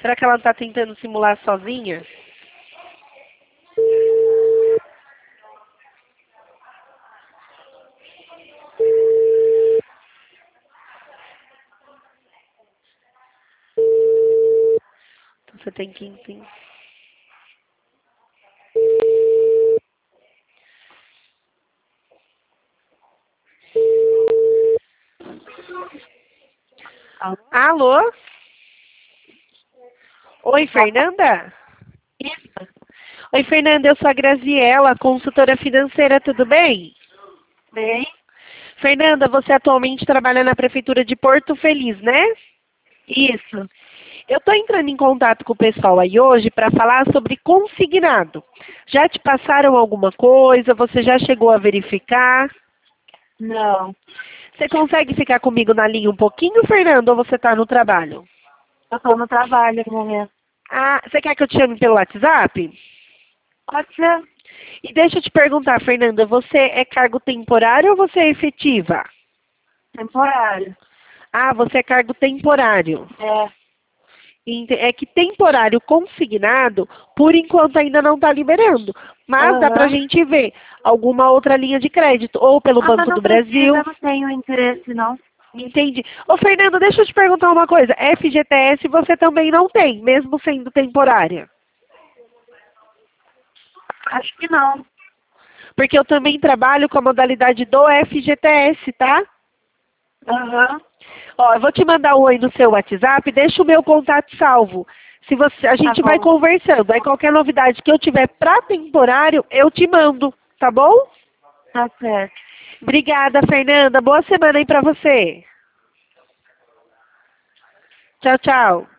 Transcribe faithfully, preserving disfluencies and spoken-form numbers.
Será que ela está tentando simular sozinha? Então você tem que entender. Alô? Alô? Oi, Fernanda? Isso. Oi, Fernanda, eu sou a Graziela, consultora financeira, tudo bem? Bem? Fernanda, você atualmente trabalha na Prefeitura de Porto Feliz, né? Isso. Eu estou entrando em contato com o pessoal aí hoje para falar sobre consignado. Já te passaram alguma coisa? Você já chegou a verificar? Não. Você consegue ficar comigo na linha um pouquinho, Fernanda, ou você está no trabalho? Eu tô no trabalho no momento. Ah, você quer que eu te chame pelo WhatsApp? Pode ser E deixa eu te perguntar, Fernanda, você é cargo temporário ou você é efetiva? temporário. Ah, você é cargo temporário. É. Ente- É que temporário consignado, por enquanto ainda não está liberando. Mas dá para a Aham. gente ver alguma outra linha de crédito, ou pelo Ah, mas Banco não do precisa, Brasil. eu não tenho interesse, não. Entendi. Ô, Fernanda, deixa eu te perguntar uma coisa. F G T S você também não tem, mesmo sendo temporária? Acho que não. Porque eu também trabalho com a modalidade do F G T S, tá? Aham. Ó, eu vou te mandar um oi no seu WhatsApp, deixa o meu contato salvo. Se você, a Tá gente vai bom. conversando. Aí qualquer novidade que eu tiver para temporário, eu te mando, tá bom? Tá certo. Obrigada, Fernanda. Boa semana aí para você. Tchau, tchau.